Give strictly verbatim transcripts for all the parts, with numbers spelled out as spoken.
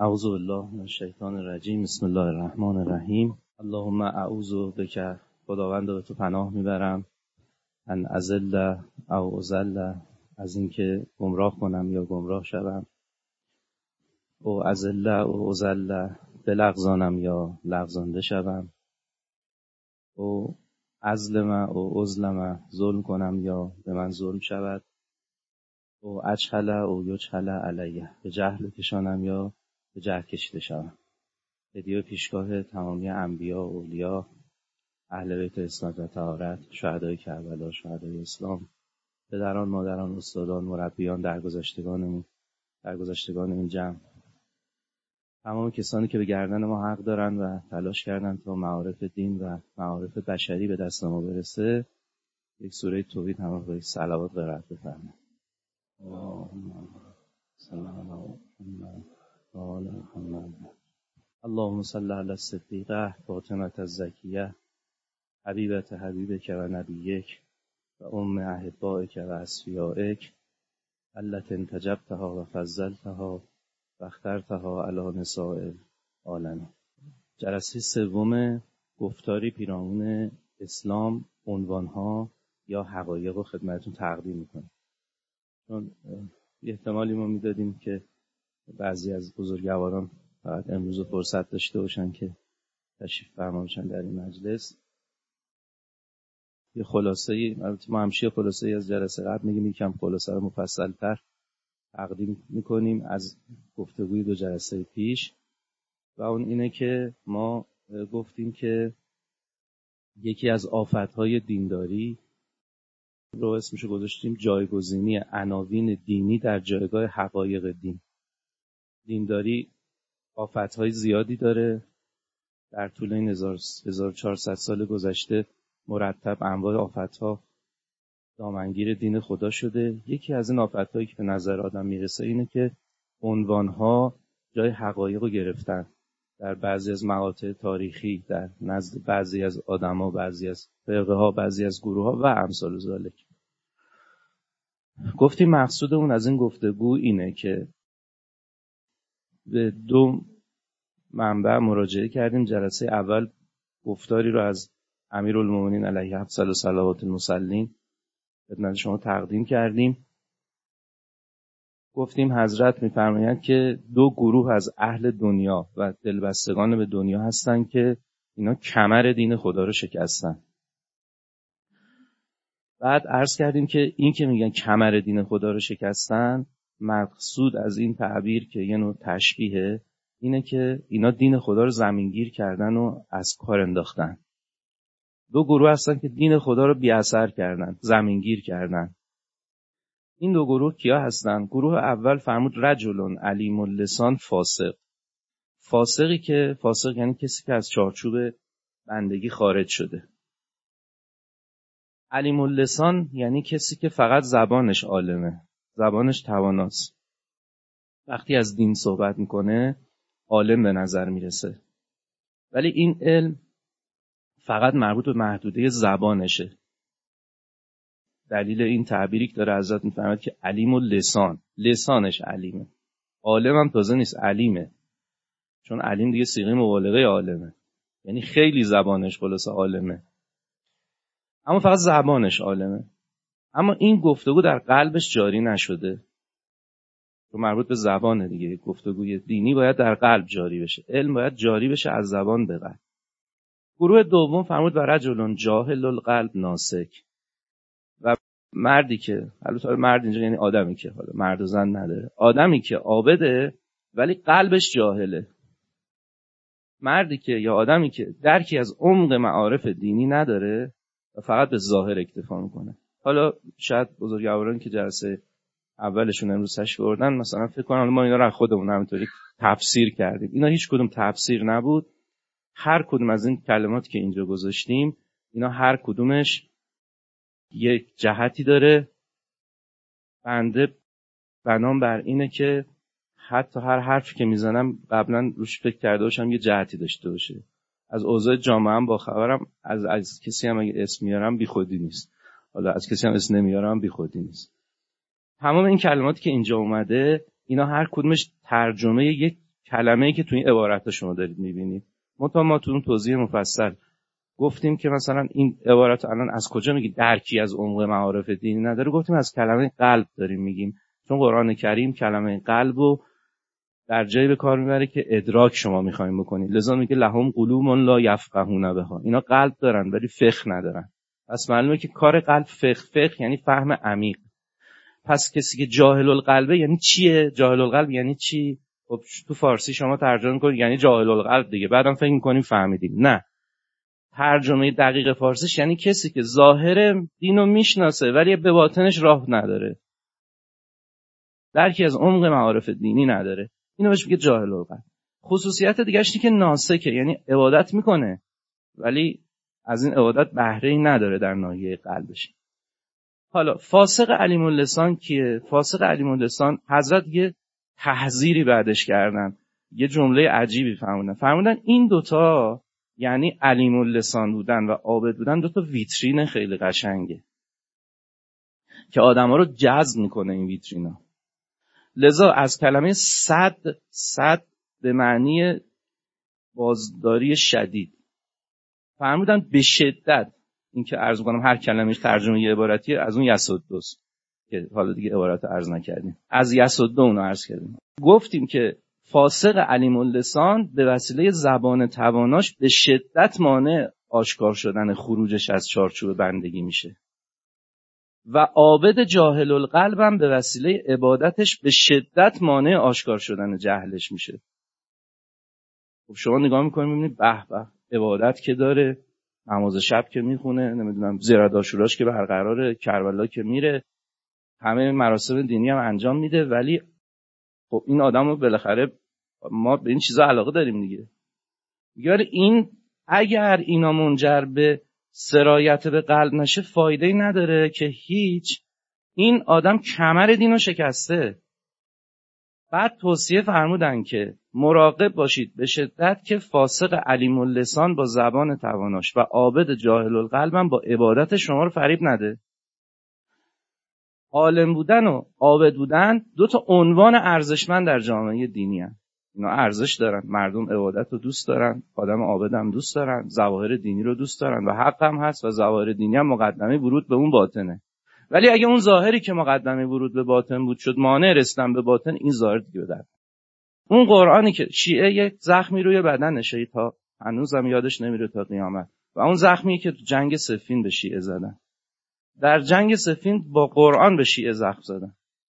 اعوذ بالله من الشیطان الرجیم. بسم الله الرحمن الرحیم. اللهم اعوذ بک، خداوند به تو پناه میبرم، ان اضل او اضل، از اینکه گمراه کنم یا گمراه شوم، او اضل او اضل، بلغزانم یا لغزانده شوم، او اظلم او اظلم، ظلم کنم یا به من ظلم شود، او اجهل او یجهل علیه، به جهل کشانم یا به جهل کشیده شوم. هدیه پیشگاه تمامی انبیا و اولیا، اهل بیت اسمت و طهارت، شهدای کربلا، شهدای اسلام، پدران، مادران، استادان، مربیان، درگذشتگانمون، درگذشتگان این جمع، تمام کسانی که به گردن ما حق دارن و تلاش کردن تا معارف دین و معارف بشری به دست ما برسه، یک سوره توحید همراه با یک صلوات قرائت بفرمایید. اللهم صل علی محمد و آل محمد. اللهم صل علی الصدیقه فاطمه الزکیه حبیبت حبیبک و نبیک و ام احبائک و اصفیائک التي انتجبتها و فضلتها و اخترتها علی نساء العالمین. جلسه سوم گفتاری پیرامون اسلام، عنوانها یا حقایق رو خدمتتون تقدیم میکنم. چون احتمالی ما میدادیم که بعضی از بزرگواران فقط امروز فرصت داشته باشن که تشریف فرما باشن در این مجلس. یه خلاصه‌ای، البته ما همیشه خلاصه‌ای از جلسه قبل میگیم، یکم خلاصه رو مفصل‌تر تقدیم میکنیم از گفتگوی دو جلسه پیش، و اون اینه که ما گفتیم که یکی از آفت‌های دینداری رو اسمشو گذاشتیم جایگزینی عناوین دینی در جایگاه حقایق دین. دینداری آفت‌های زیادی داره. در طول این هزار و چهارصد سال گذشته مرتب انواع آفت‌ها دامنگیر دین خدا شده. یکی از این آفت‌هایی که به نظر آدم میرسه اینه که عنوان‌ها جای حقایق رو گرفتن در بعضی از مقاطع تاریخی، در نزد بعضی از آدم‌ها، بعضی از فرقه‌ها، بعضی از گروه‌ها و امثال ذالک. گفتیم مقصود اون از این گفتگو اینه که به دو منبع مراجعه کردیم. جلسه اول گفتاری رو از امیرالمومنین علیه افضل صلوات المصلین خدمت شما تقدیم کردیم. گفتیم حضرت می‌فرمایند که دو گروه از اهل دنیا و دلبستگان به دنیا هستن که اینا کمر دین خدا رو شکستن. بعد عرض کردیم که این که میگن کمر دین خدا رو شکستن، مقصود از این تعبیر که یه نوع تشبیهه اینه که اینا دین خدا رو زمینگیر کردن و از کار انداختن. دو گروه هستن که دین خدا رو بی اثر کردن، زمینگیر کردن. این دو گروه کیا هستن؟ گروه اول فرمود رجلون علیم اللسان فاسق. فاسقی که فاسق یعنی کسی که از چارچوب بندگی خارج شده. علیم اللسان یعنی کسی که فقط زبانش عالمه، زبانش تواناست. وقتی از دین صحبت میکنه عالم به نظر میرسه، ولی این علم فقط مربوط به محدوده زبانشه. دلیل این تعبیری که داره حضرت میفرماید که علیم اللسان، لسانش علیمه، عالم هم تازه نیست، علیمه. چون علیم دیگه صیغه مبالغه عالمه، یعنی خیلی زبانش خلاصه عالمه، اما فقط زبانش عالمه. اما این گفتگو در قلبش جاری نشده، چون مربوط به زبانه دیگه. گفتگوی دینی باید در قلب جاری بشه، علم باید جاری بشه از زبان به قلب. گروه دوم فرمود و رجلون جاهل القلب ناسک، و مردی که، البته مرد اینجا یعنی آدمی که، حالا مرد و زن نداره، آدمی که عابده ولی قلبش جاهله. مردی که یا آدمی که درکی از عمق معارف دینی نداره و فقط به ظاهر اکتفا میکنه. حالا شاید بزرگوارانی که جلسه اولشون امروز تشریف آوردن مثلا فکر کنن ما اینا رو خودمون همینطوری تفسیر کردیم. اینا هیچ کدوم تفسیر نبود. هر کدوم از این کلماتی که اینجا گذاشتیم، اینا هر کدومش یک جهتی داره. بنده بنام بر اینه که حتی هر حرفی که میزنم قبلا روش فکر کرده باشم یه جهتی داشته باشه. از اوضاع جامعه هم باخبرم، از, از کسی هم اگه اسم میارم بی خودی نیست، حالا از کسی هم اسم نمیارم بی خودی نیست. تمام این کلماتی که اینجا اومده، اینا هر کدومش ترجمه یک کلمه‌ای که تو این عبارات شما دارید می‌بینید. منتها ما تو اون توضیح مفصل گفتیم که مثلا این عبارت الان از کجا میگی درکی از عمق معارف دینی نداره، گفتیم از کلمه قلب داریم میگیم، چون قرآن کریم کلمه قلبو در جایی به کار میبره که ادراک شما میخوایم بکنید، لذا میگه لهم قلوب لا یفقهون بها، اینا قلب دارن ولی فقه ندارن. پس معلومه که کار قلب فقه، فقه یعنی فهم عمیق. پس کسی که جاهل القلبه یعنی چیه؟ جاهل القلب یعنی چی؟ خب تو فارسی شما ترجمه کنید یعنی جاهل القلب دیگه، بعدم فکر میکنیم فهمیدیم. نه، ترجمه دقیق فارسیش یعنی کسی که ظاهر دینو میشناسه ولی به باطنش راه نداره، درکی از عمق معارف دینی نداره، اینو بهش میگه جاهل القلب. خصوصیت دیگه‌اش اینه که ناسکه، یعنی عبادت میکنه ولی از این عبادت بهره‌ای نداره در ناحیه قلبش. حالا فاسق علیم اللسان کیه؟ فاسق علیم اللسان حضرت یه تحذیری بعدش کردن، یه جمله عجیبی فرمودن. فرمودن این دوتا یعنی علیم اللسان بودن و عابد بودن دوتا ویترین خیلی قشنگه که آدم‌ها رو جذب میکنه این ویترینا. لذا از کلمه صد، صد به معنی بازداری شدید، فرمودن به شدت. این که عرض کنم هر کلمه‌اش ترجمه یه عبارتیه، از اون یسدوست که حالا دیگه عبارت عرض نکردیم، از یسدو اونو عرض کردیم. گفتیم که فاسق علیم اللسان به وسیله زبان تواناش به شدت مانع آشکار شدن خروجش از چارچوب بندگی میشه و عابد جاهل القلب هم به وسیله عبادتش به شدت مانع آشکار شدن جهلش میشه. خب شما نگاه میکنید میبینید به به عبادت که داره، نماز شب که میخونه، نمیدونم زیارت عاشوراش که برقراره، کربلا که میره، همه مراسم دینی هم انجام میده، ولی خب این آدمو بالاخره ما به این چیزا علاقه داریم دیگه. میگه این اگر اینا منجر به سرایت به قلب نشه فایده‌ای نداره که هیچ، این آدم کمر دینو شکسته. بعد توصیه فرمودن که مراقب باشید به شدت که فاسق علیم اللسان با زبان تواناش و عابد جاهل القلبم با عبادت شما رو فریب نده. عالم بودن و عابد بودن دو تا عنوان ارزشمند در جامعه دینی هستند. اینا ارزش دارن، مردم عبادت رو دوست دارن، آدم عابد هم دوست دارن، ظواهر دینی رو دوست دارن و حق هم هست و ظواهر دینی هم مقدمه ورود به اون باطنه. ولی اگه اون ظاهری که مقدمه ورود به باطن بود شد مانع رسیدن به باطن، این ظاهر دیگه بدن. اون قرآنی که شیعه یک زخمی روی بدنشه تا هنوزم یادش نمیره تا قیامت، و اون زخمی که تو جنگ صفین به شیعه زدن. در جنگ صفین با قرآن به شیعه زخم زدن،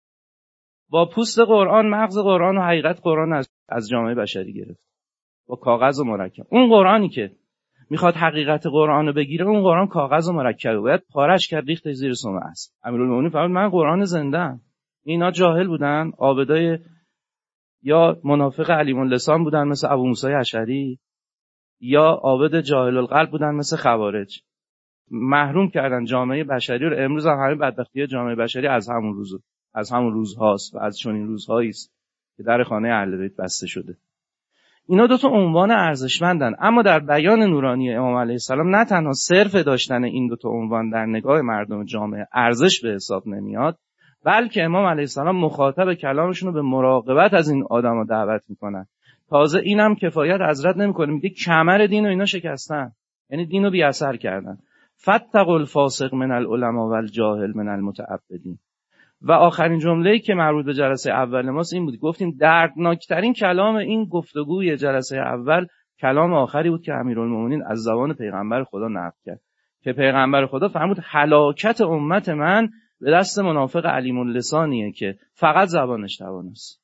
با پوست قرآن، مغز قرآن و حقیقت قرآن از از جامعه بشری گرفت با کاغذ و مرکب. اون قرآنی که میخواد حقیقت قرآن رو بگیره، اون قرآن کاغذ و مرکبه، باید پارش کرد ریخت زیر سم است. امیرالمومنین فرمود من قرآن زنده‌ام. اینا جاهل بودن، عابدای یا منافق علیم اللسان بودن مثل ابو موسی اشعری، یا عابد جاهل القلب بودن مثل خوارج. محروم کردن جامعه بشری رو. امروز هم همین بدبختی جامعه بشری از همون روز از همون روزهاست و از چنین روزهایی است که در خانه اهل بیت بسته شده. اینا دو تا عنوان ارزشمندن، اما در بیان نورانی امام علیه السلام نه تنها صرف داشتن این دو تا عنوان در نگاه مردم جامعه ارزش به حساب نمیاد، بلکه امام علیه السلام مخاطب کلامشون رو به مراقبت از این آدما دعوت میکنن. تازه اینم کفایت حضرت نمیکنه، میگه کمر دین رو اینا شکستن، یعنی دین رو بی اثر کردن. فتقوا الفاسق من العلماء والجاهل من المتعبدین. و آخرین جمله‌ای که مربوط به جلسه اول ماست این بود، گفتیم دردناکترین کلام این گفتگوی جلسه اول کلام آخری بود که امیرالمومنین از زبان پیغمبر خدا نقل کرد که پیغمبر خدا فرمود هلاکت امت من به دست منافق علیم اللسانیه که فقط زبانش توانست.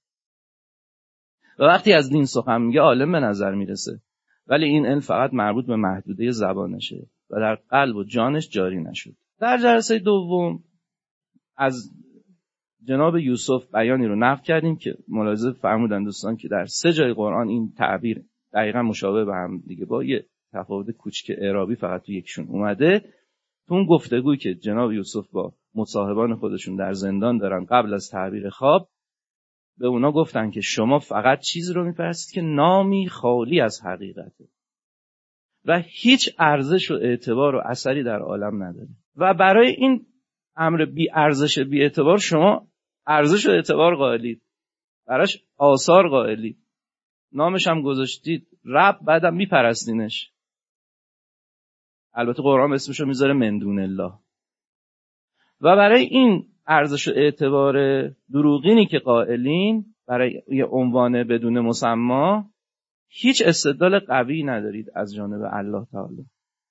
و وقتی از دین سخن میگه عالم به نظر میرسه، ولی این علم فقط مربوط به محدوده زبانشه و در قلب و جانش جاری نشد. در جلسه دوم از جناب یوسف بیانی رو نقل کردیم که ملاحظه فرمودن دوستان که در سه جای قرآن این تعبیر دقیقا مشابه به هم دیگه با یه تفاوت کوچیک اعرابی فقط تو یکشون اومده. تو اون گفتگویی که جناب یوسف با مصاحبان خودشون در زندان دارن قبل از تعبیر خواب، به اونا گفتن که شما فقط چیزی رو میپرستید که نامی خالی از حقیقته و هیچ ارزش و اعتبار و اثری در عالم نداره، و برای این امر بی ارزش بی اعتبار شما ارزش و اعتبار قائلید، براش آثار قائلید. نامش هم گذاشتید رب، بعدم میپرستینش. البته قرآن اسمشو میذاره من دون الله. و برای این ارزش و اعتبار دروغینی که قائلین برای یه عنوان بدون مسما، هیچ استدلال قوی ندارید از جانب الله تعالی.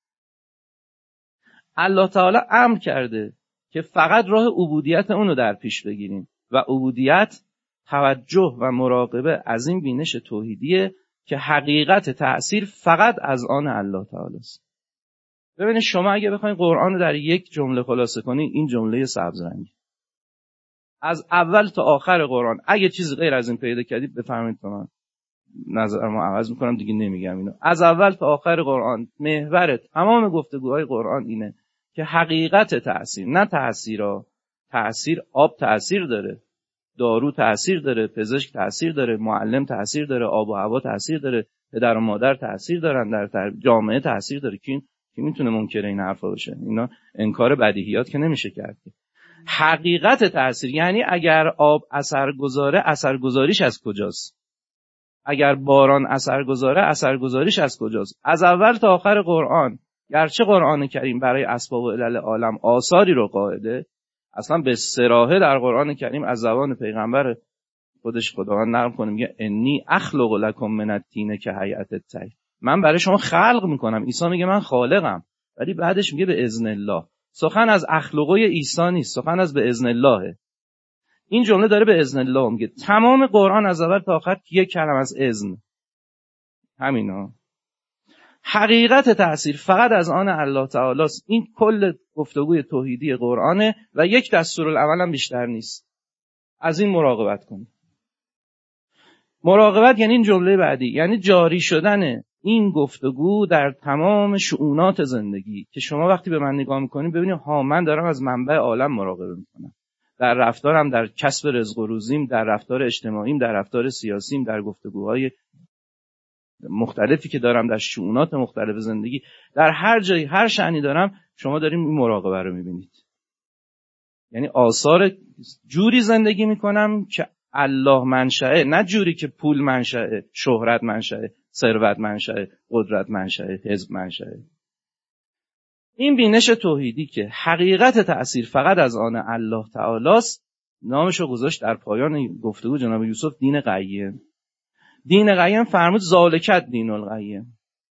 الله تعالی امر کرده که فقط راه عبودیت اونو در پیش بگیریم و عبودیت توجه و مراقبه از این بینش توحیدیه که حقیقت تأثیر فقط از آن الله تعالی است. ببینید شما اگه بخواید قرآن رو در یک جمله خلاصه کنید، این جمله سبز رنگی از اول تا آخر قرآن، اگه چیزی غیر از این پیدا کردید بفرمایید تا من نظرمو عوض میکنم، دیگه نمیگم اینو. از اول تا آخر قرآن محور تمام گفتگوهای قرآن اینه که حقیقت تأثیر، نه تأثیرها. تأثیر، آب تأثیر داره، دارو تأثیر داره، پزشک تأثیر داره، معلم تأثیر داره، آب و هوا تأثیر داره، پدر و مادر تأثیر دارن، در جامعه تأثیر داره. کی کی میتونه منکر این حرفا باشه؟ اینا انکار بدیهیات که نمیشه کرد. حقیقت تأثیر یعنی اگر آب اثر گذاره، اثرگذاریش از کجاست؟ اگر باران اثرگذاره، اثرگذاریش از کجاست؟ از اول تا آخر قرآن، گرچه قرآن کریم برای اسباب و علل عالم آثاری رو قائله، اصلا به صراحه در قرآن کریم از زبان پیغمبر خودش خداوند نقل کنه، میگه انی اخلق لکم من الطین که هیئت الطیر، من برای شما خلق میکنم. عیسی میگه من خالقم، ولی بعدش میگه به اذن الله. سخن از اخلاقای عیسی نیست، سخن از به اذن اللهه. این جمله داره به اذن الله میگه. تمام قرآن از اول تا آخر یک کلمه از اذن، همینا. حقیقت تأثیر فقط از آن الله تعالی است. این کل گفتگوی توحیدی قرآنه و یک دستورالعمل هم بیشتر نیست. از این مراقبت کنید. مراقبت یعنی این جمله بعدی، یعنی جاری شدن این گفتگو در تمام شؤونات زندگی، که شما وقتی به من نگاه میکنید ببینید ها من دارم از منبع عالم مراقبه میکنم، در رفتارم، در کسب رزق و روزیم، در رفتار اجتماعیم، در رفتار سیاسیم، در گفتگوهای مختلفی که دارم، در شؤونات مختلف زندگی، در هر جایی هر شأنی دارم، شما داریم این مراقبه رو میبینید. یعنی آثار جوری زندگی میکنم که الله منشأه، نه جوری که پول منشأه، شهرت منشأه، ثروت منشأه، قدرت منشأه، حزب منشأه. این بینش توحیدی که حقیقت تأثیر فقط از آن الله تعالی است، نامشو گذاشت در پایان گفتگو جناب یوسف دین قیم. دین قیم فرمود ذالک دین القیم.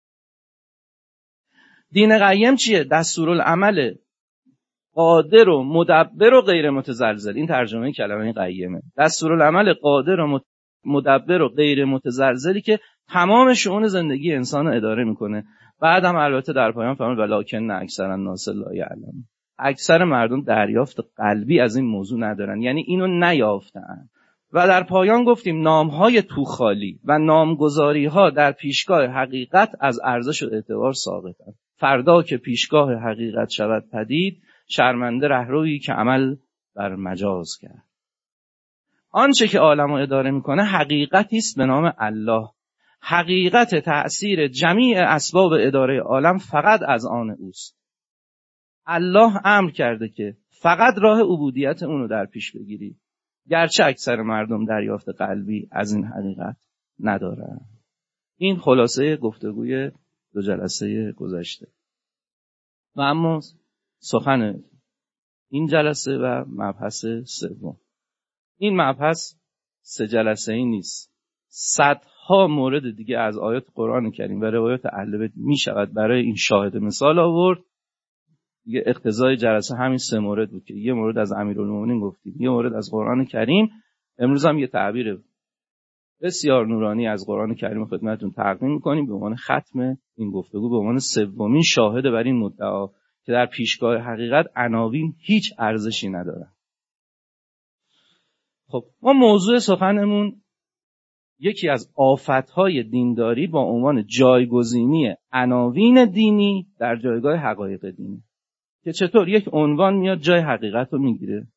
دین قیم چیه؟ دستورالعمل قادر و مدبر و غیر متزلزل. این ترجمه کلمه قیمه. دستورالعمل قادر و مدبر و غیر متزلزلی که تمام شؤون زندگی انسان رو اداره میکنه. بعدم البته در پایان فرمود ولکن اکثر الناس لا یعلمون. اکثر مردم دریافت قلبی از این موضوع ندارن، یعنی اینو نیافتن. و در پایان گفتیم نامهای توخالی و نامگذاری‌ها در پیشگاه حقیقت از ارزش و اعتبار ساقطن. فردا که پیشگاه حقیقت شود پدید، شرمنده رهرویی که عمل بر مجاز کرد. آنچه که عالم رو اداره میکنه حقیقتی است به نام الله. حقیقت تأثیر جمیع اسباب اداره عالم فقط از آن اوست. الله امر کرده که فقط راه عبودیت اونو در پیش بگیری، گرچه اکثر مردم دریافت قلبی از این حقیقت ندارن. این خلاصه گفتگوی دو جلسه گذشته. و اما سخن این جلسه و مبحث سوم. این مبحث سه جلسه ای نیست، صدها مورد دیگه از آیات قرآن کریم و روایات اهل بیت می شود برای این شاهد مثال آورد. یه اقتضای جلسه همین سه مورد بود که یه مورد از امیرالمومنین گفتیم، یه مورد از قرآن کریم، امروز هم یه تعبیر بسیار نورانی از قرآن کریم خدمتتون تقدیم می‌کنیم به عنوان ختم این گفتگو، به عنوان سومین شاهد بر این مدعا که در پیشگاه حقیقت عناوین هیچ ارزشی ندارن. خب ما موضوع سخنمون یکی از آفت‌های دینداری با عنوان جایگزینی عناوین دینی در جایگاه حقایق دینی، که چطور یک عنوان میاد جای حقیقت رو میگیره.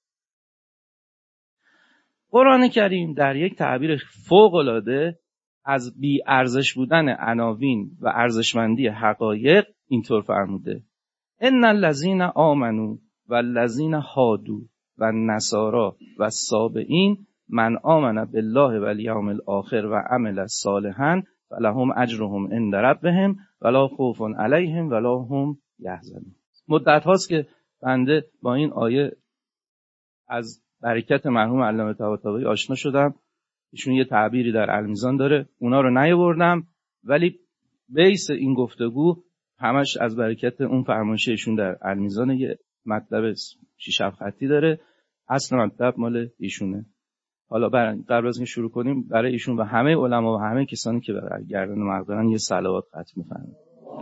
قرآن کریم در یک تعبیر فوق‌العاده از بی ارزش بودن عناوین و ارزشمندی حقایق اینطور فرموده: ان الذین آمنوا والذین هادوا والنصارى والصابئین من آمن بالله و الیوم الاخر و عمل صالحا فلهم اجرهم عند ربهم ولا خوف علیهم ولا هم یحزنون. مدت هاست که بنده با این آیه از برکت مرحوم علامه طباطبایی آشنا شدم. ایشون یه تعبیری در المیزان داره، اونا رو نیاوردم، ولی بیس این گفتگو همش از برکت اون فرمایش ایشون در المیزان. یه مطلب شیش هفت خطی داره، اصل مطلب مال ایشونه. حالا قبل از اینکه شروع کنیم برای ایشون و همه علما و همه کسانی که بر گردن مقدارن یه صلوات ختم می‌فرمایید.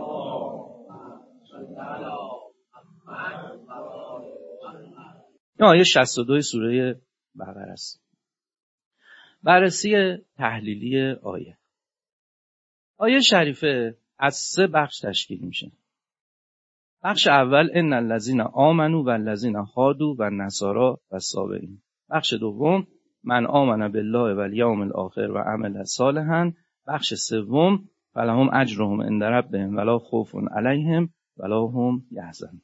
این آیه شصت و دو سوره بقره است. بررسی تحلیلی آیه. آیه شریفه از سه بخش تشکیل میشه. بخش اول ان الذين آمنوا والذين هادوا والنصارى والصابئین. بخش دوم من آمن بالله و الیوم الاخر و عمل صالحا. بخش سوم فلهم اجرهم عند ربهم ولا خوف علیهم ولا هم یحزنون.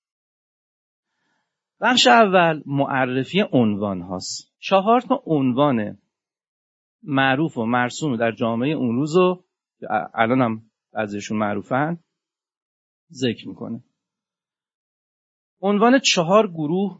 بخش اول معرفی عنوان هاست. چهار تا عنوان معروف و مرسوم در جامعه اون روزو که الان هم بعضیشون معروفن ذکر میکنه. عنوان چهار گروه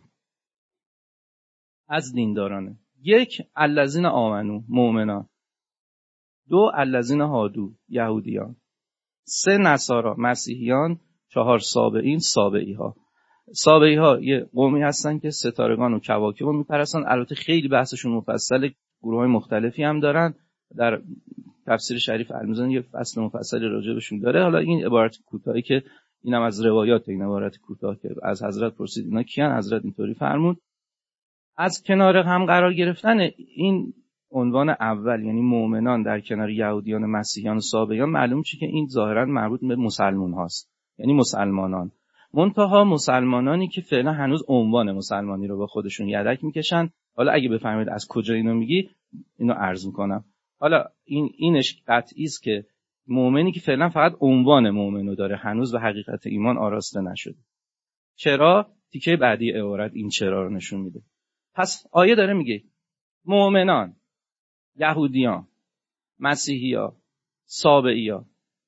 از دیندارانه. یک، الذین آمنو، مؤمنان. دو، الذین هادو، یهودیان. سه، نصارا، مسیحیان. چهار، سابئین، سابئی ها. سابئی ها یه قومی هستن که ستارگان و کواکب رو میپرستن. البته خیلی بحثشون مفصل، گروه های مختلفی هم دارن. در تفسیر شریف المیزان یه فصل مفصلی راجع بهشون داره. حالا این عبارت کوتاهی که اینم از روایات، این عبارت کوتاه که از حضرت پرسید اینا کیان، حضرت اینطوری فرمود. از کنار هم قرار گرفتن این عنوان اول یعنی مؤمنان در کنار یهودیان، مسیحیان و سابئیان معلوم چه که این ظاهرا مربوط به مسلمان هاست، یعنی مسلمانان. منتها مسلمانانی که فعلا هنوز عنوان مسلمانی رو با خودشون یدک میکشن. حالا اگه بفهمید از کجا اینو میگی اینو عرض میکنم. حالا این اینش قطعی است که مؤمنی که فعلا فقط عنوان مؤمنو داره، هنوز به حقیقت ایمان آراسته نشده. چرا؟ تیکه بعدی عبارت این چرا رو نشون میده. پس آیه داره میگه مؤمنان، یهودیان، مسیحیان، سابئیان.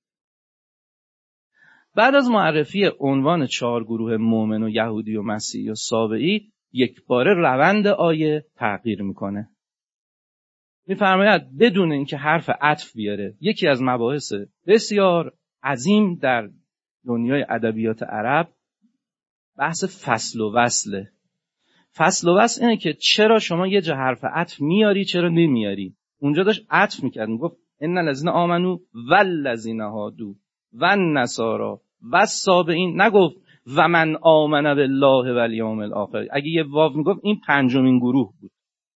بعد از معرفی عنوان چهار گروه مؤمن و یهودی و مسیحی و سابئی، یک باره روند آیه تغییر میکنه. میفرماید بدون اینکه حرف عطف بیاره، یکی از مباحث بسیار عظیم در دنیای ادبیات عرب بحث فصل و وصله. فصل و وصل اینه که چرا شما یه جا حرف عطف میاری چرا نمیاری. اونجا داشت عطف میکرد، میگفت ان الذین آمنوا والذین هادوا والنصارى والصابئین، نگفت و من آمن بالله و الیوم الاخر. اگه یه واو میگفت این پنجمین گروه بود.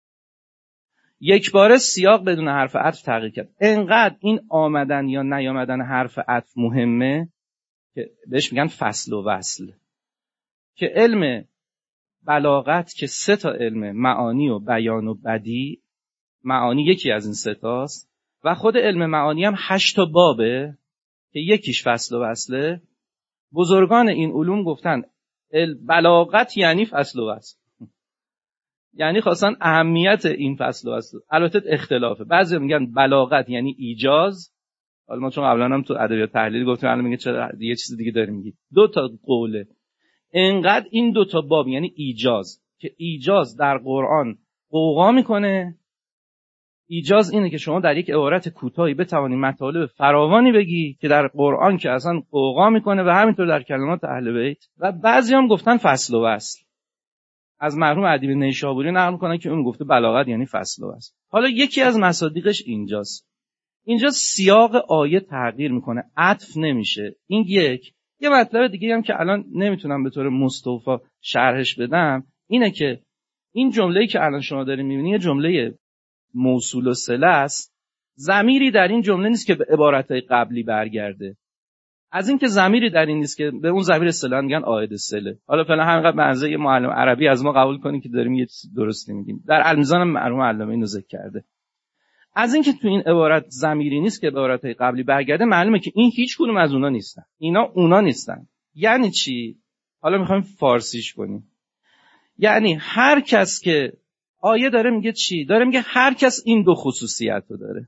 یک باره سیاق بدون حرف عطف تغییر کرد. انقدر این آمدن یا نیامدن حرف عطف مهمه که بهش میگن فصل و وصل. که علم بلاغت که سه تا علم، معانی و بیان و بدیع، معانی یکی از این سه تاست و خود علم معانی هم هشت تا بابه که یکیش فصل و وصله. بزرگان این علوم گفتن بلاغت یعنی فصل و وصل، یعنی خواستن اهمیت این فصل و وصل. البته اختلافه، بعضی میگن بلاغت یعنی ایجاز. حالا ما چون قبلا هم تو ادبیات تحلیلی گفتیم، الان میگه چرا یه چیز دیگه داری میگی. دو تا قوله. انقدر این دو تا باب یعنی ایجاز، که ایجاز در قرآن قوقا میکنه. ایجاز اینه که شما در یک عبارت کوتاهی بتوانی مطالب فراوانی بگی که در قرآن که اصلا قوقا میکنه، و همینطور در کلمات اهل بیت. و بعضی هم گفتن فصل و وصل. از مرحوم ادیب نیشابوری نقل میکنن که اون گفته بلاغت یعنی فصل و وصل. حالا یکی از مصادیقش اینجاست. اینجا سیاق آیه تغییر میکنه، عطف نمیشه. این یک. یه مطلب دیگه هم که الان نمیتونم به طور مستوفا شرحش بدم اینه که این جمله‌ای که الان شما دارین میبینید یه جمله موصول و صله است. ضمیری در این جمله نیست که به عبارتهای قبلی برگرده. از این که ضمیری در این نیست که به اون ضمیر صله میگن عائد صله. حالا فعلا همینقدر منزه یه معلم عربی از ما قبول کنین که داریم یه چیز درستی میگیم. در المیزان مرحوم علامه اینو ذکر کرده. از این که تو این عبارت ضمیری نیست که به عبارتهای قبلی برگرده، معلومه که این هیچ کدوم از اونا نیستن. اینا اونا نیستن. یعنی چی؟ حالا میخوایم فارسیش کنیم. یعنی هر کس که آیه داره میگه چی؟ داره میگه هر کس این دو خصوصیت رو داره.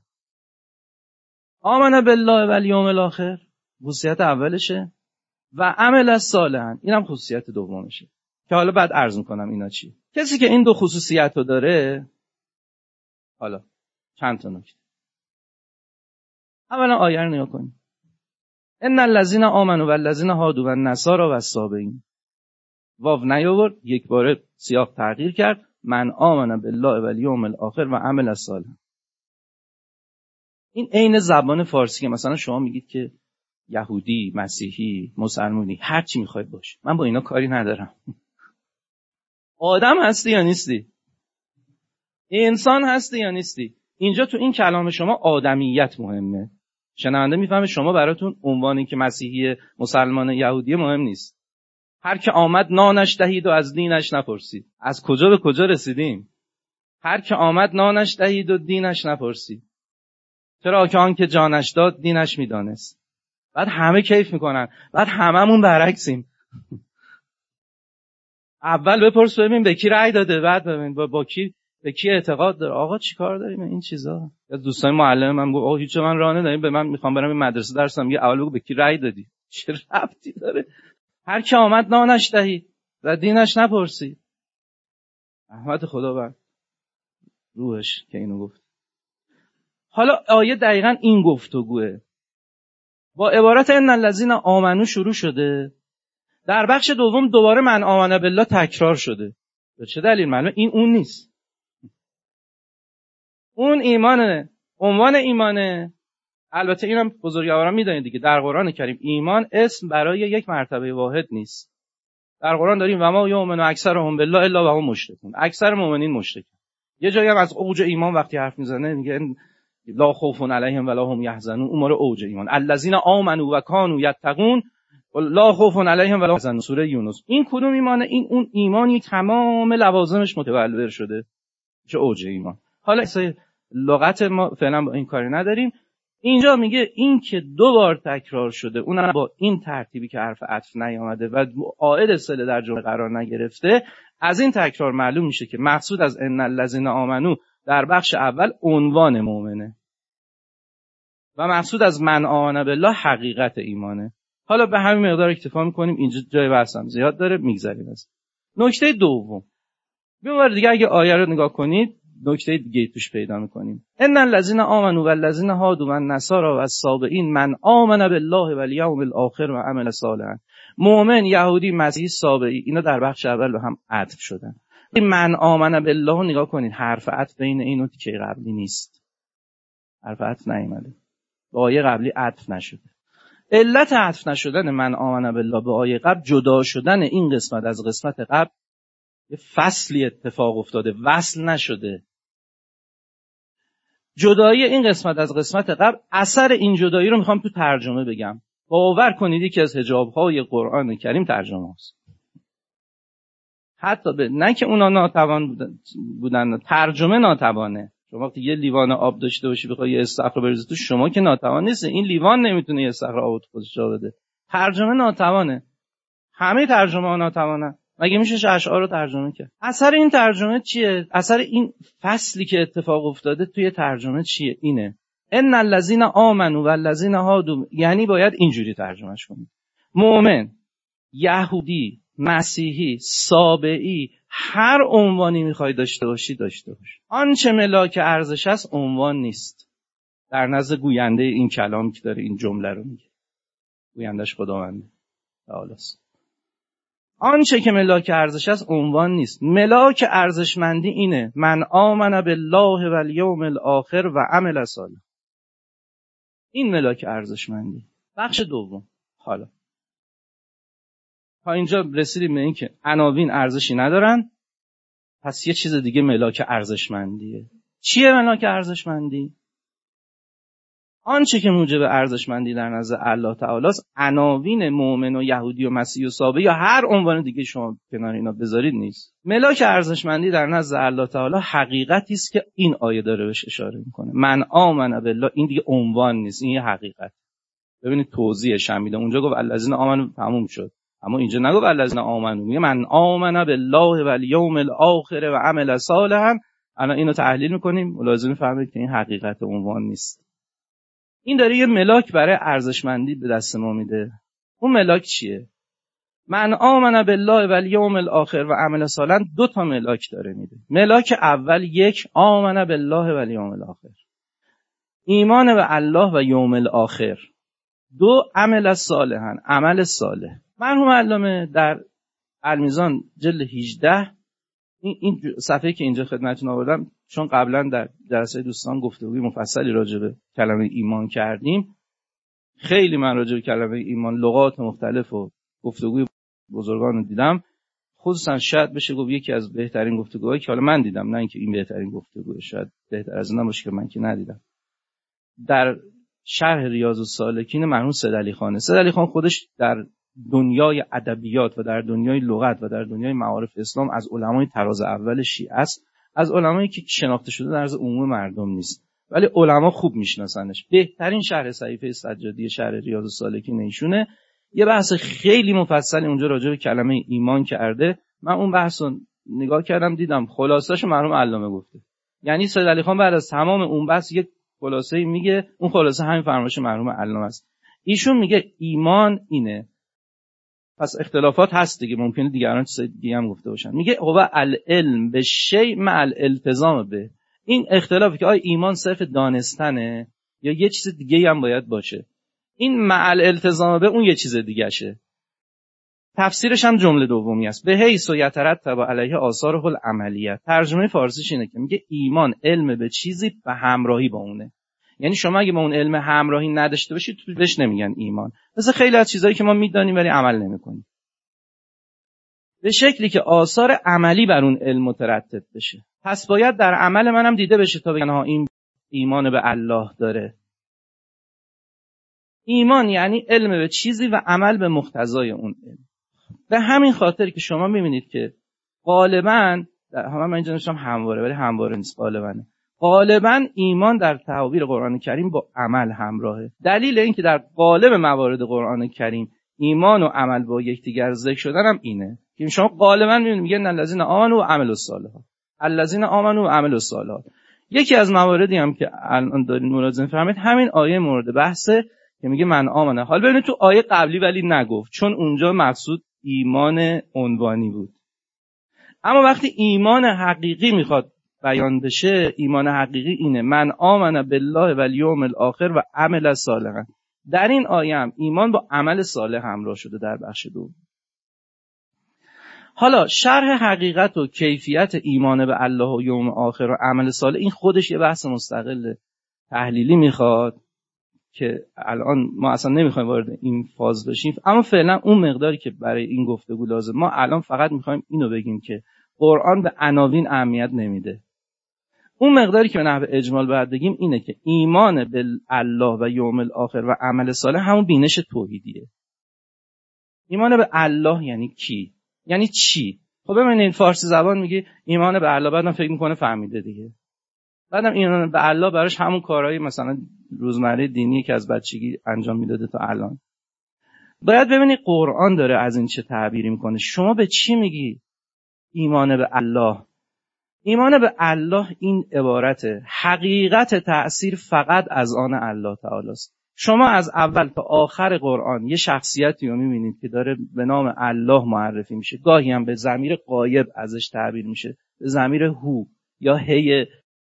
آمن بالله و الیوم الاخر خصوصیت اولشه و عمل صالحا اینم خصوصیت دومشه که حالا بعد عرض میکنم اینا چی. کسی که این دو خصوصیت رو داره، حالا چند تا نکته. اولا آیه رو نگاه کنید. ان الذين آمنوا والذين هادوا والنصارى والصابئین. واو نیاورد، یک باره سیاق تغییر کرد. من آمن بالله و الیوم الاخر و عمل صالحا. این عین زبان فارسی که مثلا شما میگید که یهودی، مسیحی، مسلمانی، هر چی میخواید باشه، من با اینا کاری ندارم. آدم هستی یا نیستی؟ انسان هستی یا نیستی؟ اینجا تو این کلام شما آدمیت مهمه. شنونده میفهمه شما براتون عنوانی که مسیحی، مسلمان، یهودی مهم نیست. هر که آمد نانش دهید و از دینش نپرسید. از کجا به کجا رسیدیم؟ هر که آمد نانش دهید و دینش نپرسید. چرا که آن که جانش داد دینش میدانست. بعد همه کیف میکنن، بعد هممون برعکسیم. اول بپرس ببین به کی رأی داده، بعد ببین با, با کی به کی اعتقاد داره. آقا چیکار داریم این چیزا؟ یا دوستای معلم من گفت آقا هیچ من راه نداریم، به من میخوام برم این مدرسه درسم، میگه اول بگو به کی رأی دادی. چه ربطی داره؟ هر کی آمد نانش دهید و دینش نپرسید. رحمت خدا بر روحش که اینو گفت. حالا آیه دقیقاً این گفتگوه. با عبارت ان الذین آمنو شروع شده، در بخش دوم دوباره من آمن بالله تکرار شده. به چه دلیل؟ معلومه این اون نیست. اون ایمانه، عنوان ایمانه. البته اینم بزرگواران میدونید دیگه، در قرآن کریم ایمان اسم برای یک مرتبه واحد نیست. در قرآن داریم و ما یؤمن اکثرهم بالله الا و هم مشرکون. اکثر مؤمنین مشرکن. یه جایی هم از اوج ایمان وقتی حرف میزنه میگه لا خوف علیهم ولا هم یحزنون. اون مال اوج ایمان. الذین آمنوا و کانوا یتقون لا خوف علیهم ولا هم یحزنون. سوره یونس. این کدوم ایمانه؟ این اون ایمانی تمام لوازمش متبلور شده. چه اوج ایمان. حالا لغت ما فعلا با این کاری نداریم. اینجا میگه این که دو بار تکرار شده، اونم با این ترتیبی که حرف عطف نیامده و عائد صله در جمله قرار نگرفته، از این تکرار معلوم میشه که مقصود از ان الذین آمنو در بخش اول عنوان مؤمنه و مقصود از من آمن بالله حقیقت ایمانه. حالا به همین مقدار اکتفا میکنیم، اینجا جای بحثم زیاد داره، میگذریم از نکته دوم. ببینید دیگه اگه آیه رو نگاه کنید نکته دیگه توش پیدا میکنیم. ان الذین آمنوا والذین هادوا والنصارى والصابئین من آمن بالله والیوم الاخر و عمل صالحا. مؤمن، یهودی، مسیحی، صابئی، اینا در بخش اول به هم عطف شدن. این من آمن بالله نگاه کنید، حرف عطف بین اینو تیکه قبلی نیست. حرف عطف نیامده. به آیه قبلی عطف نشده. علت عطف نشدن من آمن بالله به آیه قبل جدا شدن این قسمت از قسمت قبل. یه فصلی اتفاق افتاده، وصل نشده. جدایی این قسمت از قسمت قبل، اثر این جدایی رو میخوام تو ترجمه بگم. باور کنید یکی از حجاب‌های قرآن کریم ترجمه است. حتی به نه که اونا ناتوان بودن, بودن ترجمه ناتوانه. شما وقتی یه لیوان آب داشته باشی بخوای یه استخر بریزی تو، شما که ناتوان نیست، این لیوان نمیتونه یه استخر آب تو خودش جا بده. ترجمه ناتوانه. همه ترجمه ها ناتوانه. مگه میشه اشعار رو ترجمه کرد؟ اثر این ترجمه چیه؟ اثر این فصلی که اتفاق افتاده توی ترجمه چیه؟ اینه ان الذین آمنوا والذین هادوا، یعنی باید اینجوری ترجمهش کنید. مؤمن، یهودی، مسیحی، صابئی، هر عنوانی میخوای داشته باشی داشته باش. آنچه ملاک ارزش است عنوان نیست در نزد گوینده این کلام که داره این جمله رو میگه. گویندش خداونده تعالی است. آنچه که ملاک ارزش است عنوان نیست. ملاک ارزشمندی اینه من آمن بالله والیوم الاخر و عمل صالح. این ملاک ارزشمندی. بخش دوم. حالا تا اینجا رسیدیم به این که عناوین ارزشی ندارن، پس یه چیز دیگه ملاک ارزشمندیه. چیه ملاک ارزشمندی؟ آنچه که موجب ارزشمندی در نظر الله تعالی است، عناوین مؤمن و یهودی و مسیحی و صابئی یا هر عنوان دیگه شما کنار اینا بذارید نیست. ملاک ارزشمندی در نظر الله تعالی حقیقتی است که این آیه داره بهش اشاره میکنه. من آمن بالله، این دیگه عنوان نیست، این یه حقیقت. ببینید توضیحش هم میدم. اونجا گفت الذین آمنوا تموم شد. اما اینجا نگو الذین آمنو، میگه من آمن بالله و الیوم الاخر و عمل صالحا. الان اینو تحلیل میکنیم لازم فهمید که این حقیقت عنوان نیست. این داره یه ملاک برای ارزشمندی به دست ما میده. اون ملاک چیه؟ من آمن بالله و الیوم الاخر و عمل صالحا دو تا ملاک داره میده. ملاک اول، یک، آمن بالله و الیوم الاخر، ایمان به الله و یوم الاخر. دو، عمل صالحا، عمل صالح. مرحوم علامه در المیزان جلد هجده، این, این صفحه که اینجا خدمتتون آوردم چون قبلا در جلسه دوستان گفتگوی مفصلی راجع به کلمه ایمان کردیم، خیلی من راجع به کلمه ایمان لغات مختلف و گفتگوی بزرگان رو دیدم، خصوصا شاید بشه گفت یکی از بهترین گفتگوهایی که حالا من دیدم، نه اینکه این بهترین گفتگوه، شاید بهتر از این باشه که من که ندیدم، در شرح ریاض السالکین مرحوم سید علی خان. سید علی خان خودش در دنیای ادبیات و در دنیای لغت و در دنیای معارف اسلام از علمای طراز اول شیعه است، از علمایی که شناخته شده در از عموم مردم نیست، ولی علما خوب میشناسنش. بهترین شرح صحیفه سجادی شرح ریاض السالکین ایشونه. یه بحث خیلی مفصلی اونجا راجع به کلمه ایمان کرده. من اون بحثو نگاه کردم دیدم خلاصه‌اشو مرحوم علامه گفته. یعنی سید علی خان بعد از تمام اون بحث یک خلاصه‌ای میگه، اون خلاصه همین فرمایش مرحوم علامه است. ایشون میگه ایمان اینه. پس اختلافات هست دیگه، ممکنه دیگران چیز دیگه هم گفته باشن. میگه هو العلم به شیء مع الالتزام به. این اختلافی که آیا ایمان صرف دانستنه یا یه چیز دیگه هم باید باشه، این مع الالتزام به اون یه چیز دیگه شه. تفسیرش هم جمله دومی است، به حیث یترتب علیه آثاره العملیه. ترجمه فارسیش اینه که میگه ایمان علم به چیزی و همراهی با اونه. یعنی شما اگه با اون علم همراهی نداشته باشید تو بهش نمیگن ایمان. مثل خیلی از چیزایی که ما میدونیم ولی عمل نمیکنیم، به شکلی که آثار عملی بر اون علم مترتب بشه. پس باید در عمل منم دیده بشه تا بگن ها این ایمان به الله داره. ایمان یعنی علم به چیزی و عمل به مقتضای اون علم. به همین خاطر که شما میبینید که غالباً همه من اینجا نشم همواره، ولی همواره نیست، غالباً غالباً ایمان در تعابیر قرآن کریم با عمل همراهه. دلیل این که در غالب موارد قرآن کریم ایمان و عمل با یکدیگر ذکر شدن هم اینه که شما غالباً میبینید میگن الذین آمنوا و عملوا الصالحات، الذین آمنوا و عملوا الصالحات. یکی از مواردی هم که الان دارین ملاحظه فرمایید همین آیه مورد بحثه که میگه من آمنه. حالا ببینید تو آیه قبلی ولی نگفت، چون اونجا مقصود ایمان عنوانی بود. اما وقتی ایمان حقیقی میخواد بیان بشه، ایمان حقیقی اینه من آمن بالله و الیوم الاخر و عمل صالحا. در این آیه هم ایمان با عمل صالح همراه شده در بخش دوم. حالا شرح حقیقت و کیفیت ایمان به الله و یوم آخر و عمل صالح این خودش یه بحث مستقل تحلیلی میخواد که الان ما اصلا نمیخوایم وارد این فاز بشیم. اما فعلا اون مقداری که برای این گفتگو لازم، ما الان فقط میخوایم اینو بگیم که قرآن به عناوین اهمیت نمیده. اون مقداری که به نحو اجمال باید بگیم اینه که ایمان به الله و یوم الاخر و عمل صالح همون بینش توحیدیه. ایمان به الله یعنی کی؟ یعنی چی؟ خب ببینید فارسی زبان میگه ایمان به الله، بعدم فکر میکنه فهمیده دیگه. بعدم ایمان به الله براش همون کارهایی مثلا روزمره دینی که از بچگی انجام میداده تا الان. باید ببینید قرآن داره از این چه تعبیری میکنه. شما به چی میگی ایمان به الله؟ ایمان به الله این عبارته حقیقت تأثیر فقط از آن الله تعالی است. شما از اول تا آخر قرآن یه شخصیتی رو میبینید که داره به نام الله معرفی میشه، گاهی هم به ضمیر غایب ازش تعبیر میشه، به ضمیر هو یا هی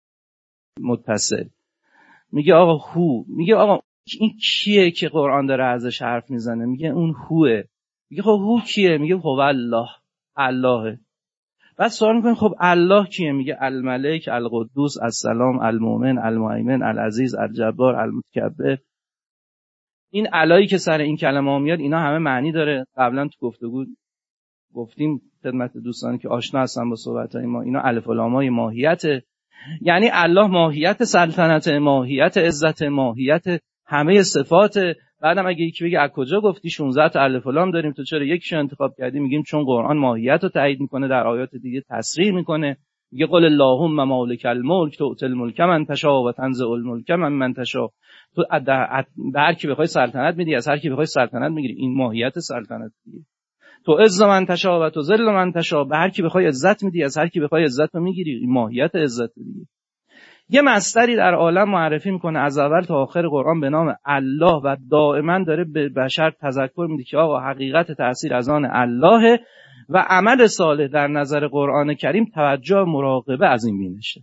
متصل. میگه آقا هو، میگه آقا این کیه که قرآن داره ازش حرف میزنه؟ میگه اون هوه. میگه خب هو کیه؟ میگه هو الله، اللهه. بعد سوال میکنیم خب الله کیه؟ میگه الملک، القدوس، السلام، المؤمن، المهیمن، العزیز، الجبار، المتکبر. این الایی که سر این کلمه ها میاد اینا همه معنی داره. قبلا تو گفتگو گفتیم خدمت دوستانی که آشنا هستن با صحبت‌های ما، اینا الف و لام‌های ماهیته. یعنی الله ماهیت سلطنت، ماهیت عزت، ماهیت همه صفات. بعدم اگه یکی بگه از کجا گفتی شانزده تا الف و لام داریم تو چرا یکیشو انتخاب کردی؟ میگیم چون قرآن ماهیت رو تایید میکنه، در آیات دیگه تصریح میکنه. میگه قل اللهم مالک الملک تؤتی الملک من تشاء و تنزع الملک من من تشاء. تو به هر کی بخوای سلطنت میدی، از هر کی بخوای سلطنت میگیری. این ماهیت سلطنت دیگه. تو عز من تشاء و تو ذل من تشاء، به هر کی بخوای عزت میدی، از هر کی بخوای عزت رو میگیری. این ماهیت عزت دیگه. یه مصدری در عالم معرفی میکنه از اول تا آخر قرآن به نام الله و دائما داره به بشر تذکر میده که آقا حقیقت تأثیر از آن الله و عمل صالح در نظر قرآن کریم توجه مراقبه از این بینشه.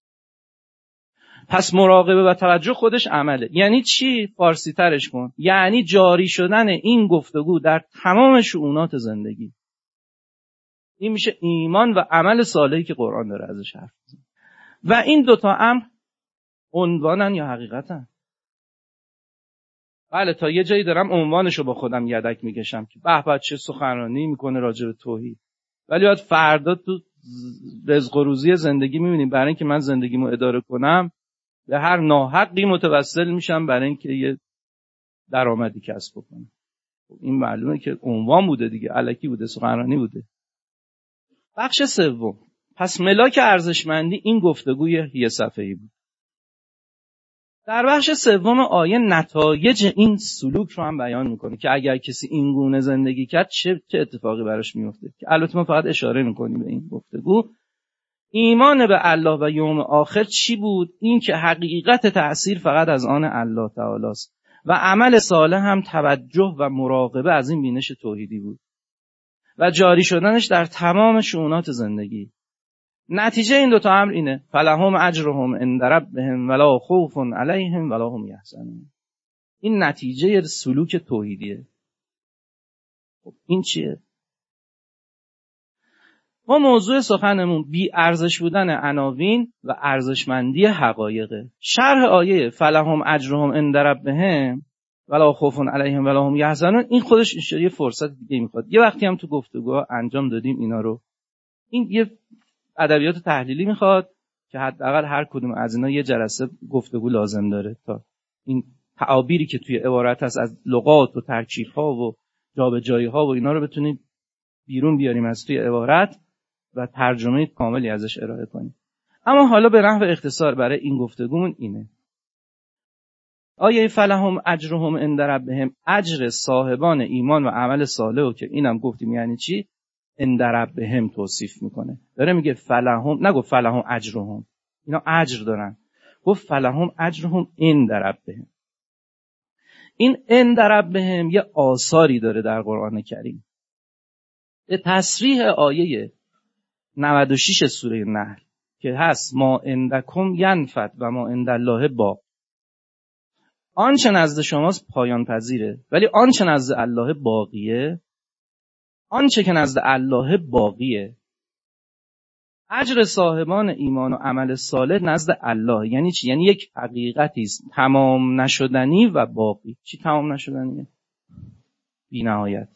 پس مراقبه و توجه خودش عمله. یعنی چی؟ فارسی ترش کن. یعنی جاری شدن این گفتگو در تمام شؤونات زندگی. این میشه ایمان و عمل صالحی که قرآن داره ازش حرف میزنه. و این دوتا امر عنوانن یا حقیقتن؟ بله، تا یه جایی دارم عنوانشو با خودم یدک میکشم که به به چه سخنرانی میکنه راجع به توحید، ولی بعد فردا تو رزق و روزی زندگی میبینیم برای اینکه من زندگیمو اداره کنم به هر ناحقی متوسل میشم برای اینکه یه درآمدی کسب کنم. این معلومه که عنوان بوده دیگه، الکی بوده، سخنرانی بوده. بخش سوم، پس ملاک ارزشمندی این گفتگوی یه صفحه‌ای بود. در بخش سوم آیه نتایج این سلوک رو هم بیان میکنه که اگر کسی این گونه زندگی کرد چه چه اتفاقی براش میفته. که البته ما فقط اشاره میکنیم به این گفتگو. ایمان به الله و یوم آخر چی بود؟ این که حقیقت تأثیر فقط از آن الله تعالی است و عمل صالح هم توجه و مراقبه از این بینش توحیدی بود و جاری شدنش در تمام شؤونات زندگی. نتیجه این دوتا امر اینه: فلهم اجرهم عند ربهم ولا خوف علیهم ولا هم یحزنون. این نتیجه سلوک توحیدیه. خب این چیه؟ ما موضوع سخنمون بی ارزش بودن عناوین و ارزشمندی حقایقه. شرح آیه فلهم اجرهم عند ربهم ولا خوف علیهم ولا هم یحزنون این خودش یه فرصت دیگه میخواد. یه وقتی هم تو گفتگوها انجام دادیم اینا رو. این یه ادبیات تحلیلی میخواد که حداقل هر کدوم از اینا یه جلسه گفتگو لازم داره تا این تعابیری که توی عبارت هست از لغات و ترکیب‌ها و جابجایی‌ها و اینا رو بتونیم بیرون بیاریم از توی عبارت و ترجمه کاملی ازش ارائه کنیم. اما حالا به نحو اختصار برای این گفتگومون اینه: آیه فلهم اجرهم عند ربهم، اجر صاحبان ایمان و عمل صالح رو که اینم گفتیم یعنی چی؟ عند ربهم توصیف میکنه. داره میگه فلهم، نگفت فلهم اجرهم، اینا اجر دارن، گفت فلهم اجرهم عند ربهم. این عند ربهم یه آثاری داره در قرآن کریم. به تصریح آیه نود و شش سوره نحل که هست ما عندکم ینفد و ما عند الله باق. آنچه نزد شماست پایان پذیره ولی آنچه نزد الله باقیه. آنچه که نزد الله باقیه. اجر صاحبان ایمان و عمل صالح نزد الله یعنی چی؟ یعنی یک حقیقتی است تمام نشدنی و باقی. چی تمام نشدنیه؟ بی نهایت.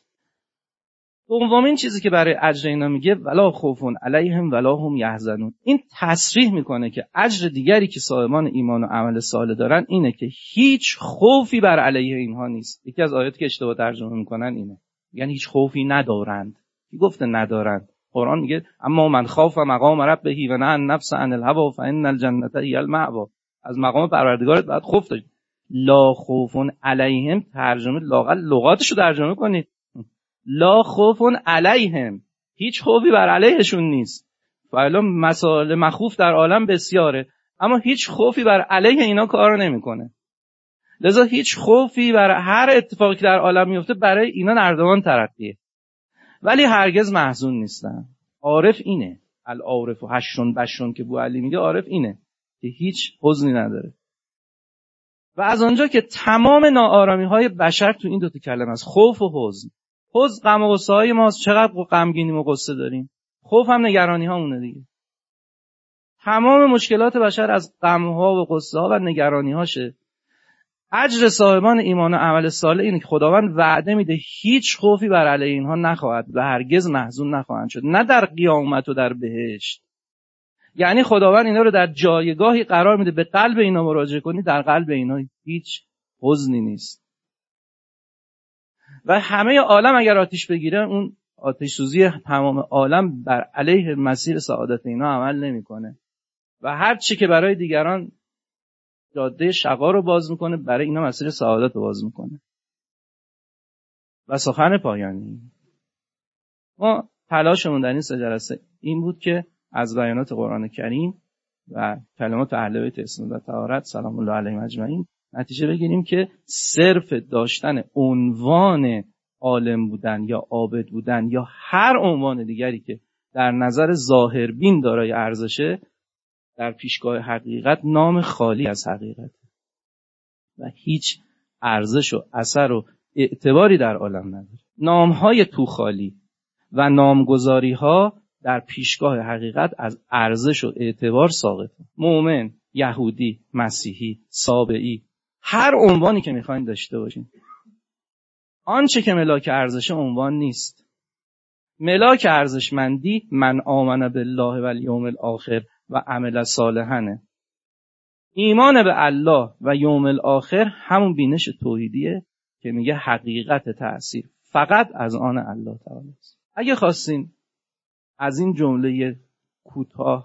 دومین چیزی که برای اجر اینا میگه ولا خوف علیهم ولا هم یحزنون. این تصریح میکنه که اجر دیگری که صاحبان ایمان و عمل صالح دارن اینه که هیچ خوفی بر علیه اینها نیست. یکی از آیاتی که اشتباه ترجمه میکنن اینه، یعنی هیچ خوفی ندارند. کی گفته ندارند؟ قرآن میگه اما من خاف مقام ربه و نهى النفس عن الهوى فان الجنة هي المأوى. از مقام پروردگارت باید خوف داشت. لا خوف علیهم ترجمه لااقل لغاتشو ترجمه کنید. لا خوف علیهم، هیچ خوفی بر علیهشون نیست. فعلا مسائل مخوف در عالم بسیاره اما هیچ خوفی بر علیه اینا کار نمیکنه. لذا هیچ خوفی بر هر اتفاقی که در عالم میفته برای اینا نردبان ترقیه، ولی هرگز محزون نیستن. عارف اینه، العارف و هشتون بشون که بو علی میگه عارف اینه که هیچ حزنی نداره. و از آنجا که تمام ناآرامی های بشر تو این دوتا کلمه است، خوف و حزن. حزن غم و غصه های ماست، چقدر غمگینیم و غصه داریم. خوف هم نگرانی هامونه دیگه. تمام مشکلات بشر از غم ها و غصه ها و نگرانی هاشه. اجر صاحبان ایمان و عمل صالح اینه که خداوند وعده میده هیچ خوفی بر علیه اینها نخواهد و هرگز محزون نخواهند شد، نه در قیامت و در بهشت. یعنی خداوند اینا رو در جایگاهی قرار میده به قلب اینا مراجعه کنی در قلب اینا هیچ حزنی نیست. و همه عالم اگر آتش بگیره اون آتش سوزی تمام عالم بر علیه مسیر سعادت اینا عمل نمیکنه و هر چی که برای دیگران جاده شقا رو باز میکنه برای اینا مسیر سعادت رو باز میکنه. و سخن پایانی: ما تلاشمون در این سه جلسه این بود که از بیانات قرآن کریم و کلمات اهل بیت اسم و طهارت سلام الله علیهم اجمعین نتیجه بگیریم که صرف داشتن عنوان عالم بودن یا عابد بودن یا هر عنوان دیگری که در نظر ظاهربین دارای ارزشه در پیشگاه حقیقت نام خالی از حقیقت و هیچ ارزش و اثر و اعتباری در عالم نداره. نامهای تو خالی و نامگذاری ها در پیشگاه حقیقت از ارزش و اعتبار ساقطه. مؤمن، یهودی، مسیحی، سابعی، هر عنوانی که میخواین داشته باشین، آنچه که ملاک ارزش عنوان نیست. ملاک ارزشمندی من آمن بالله و الیوم الاخر و عمل صالحا. ایمان به الله و یوم الاخر همون بینش توحیدیه که میگه حقیقت تأثیر فقط از آن الله تعالی است. اگه خواستین از این جمله کوتاه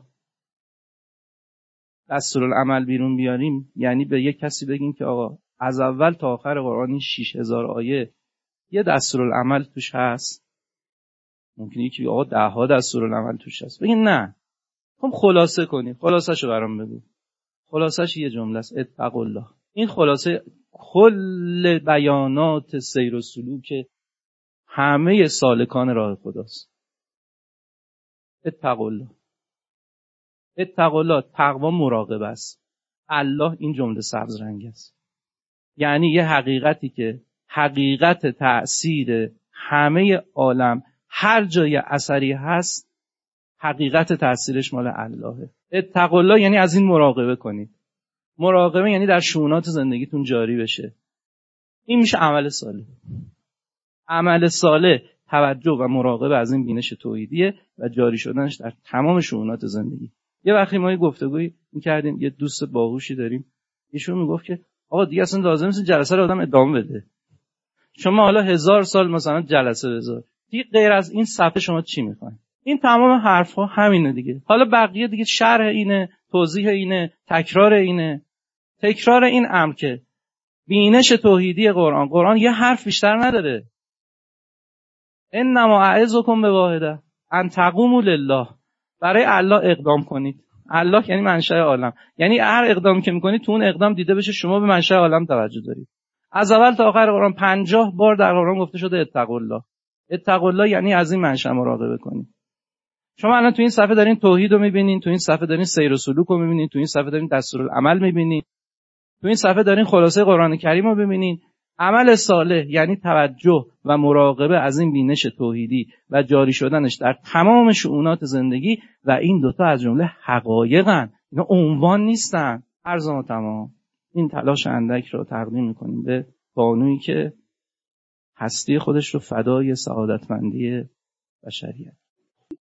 دستورالعمل بیرون بیاریم، یعنی به یک کسی بگیم که آقا از اول تا آخر قرآن این شش هزار آیه یه دستورالعمل توش هست، ممکنه یکی آقا ده ها دستورالعمل توش هست، بگین نه، خب خلاصه کنی، خلاصه‌شو برام بگو. خلاصه‌ش یه جمله است: اتقوا الله. این خلاصه کل بیانات سیر و سلوک همه سالکان راه خداست. اتقوا الله. اتقوا الله، تقوا مراقبه است. الله این جمله سبز رنگ است، یعنی یه حقیقتی که حقیقت تأثیر همه عالم، هر جای اثری هست حقیقت تأثیرش مال اللهه. اتقوا الله یعنی از این مراقبه کنید. مراقبه یعنی در شؤونات زندگیتون جاری بشه. این میشه عمل صالح. عمل صالح توجه و مراقبه از این بینش توحیدیه و جاری شدنش در تمام شؤونات زندگی. یه وقتی ما یه گفتگویی می‌کردیم، یه دوست باهوشی داریم، ایشون میگفت که آقا دیگه اصلا لازم نیست جلسه رو آدم ادامه بده. شما حالا هزار سال مثلا جلسه بذار، دیگه غیر از این صفحه شما چی می‌خواید؟ این تمام حرفا همینه دیگه. حالا بقیه دیگه شرح اینه، توضیح اینه، تکرار اینه. تکرار این امر که بینش توحیدی قرآن، قرآن یه حرف بیشتر نداره. انما اعظکم بواحده ان تقوموا لله. برای الله اقدام کنید. الله یعنی منشأ عالم، یعنی هر اقدامی که میکنید تو اون اقدام دیده بشه شما به منشأ عالم توجه دارید. از اول تا آخر قرآن پنجاه بار در قرآن گفته شده اتقوا الله. اتقوا الله یعنی از این منشأ مراقبه کنید. شما الان تو این صفحه دارین توحید رو میبینین، تو این صفحه دارین سیر و سلوک رو میبینین، تو این صفحه دارین دستورالعمل میبینین، تو این صفحه دارین خلاصه قرآن کریم رو ببینین. عمل صالح یعنی توجه و مراقبه از این بینش توحیدی و جاری شدنش در تمام شؤونات زندگی و این دوتا از جمله حقایقن، اینا عنوان نیستن. عرض ما تمام. این تلاش اندک رو تقدیم میکنیم به بانویی که هستی خودش رو فدای سعادتمندی بشریت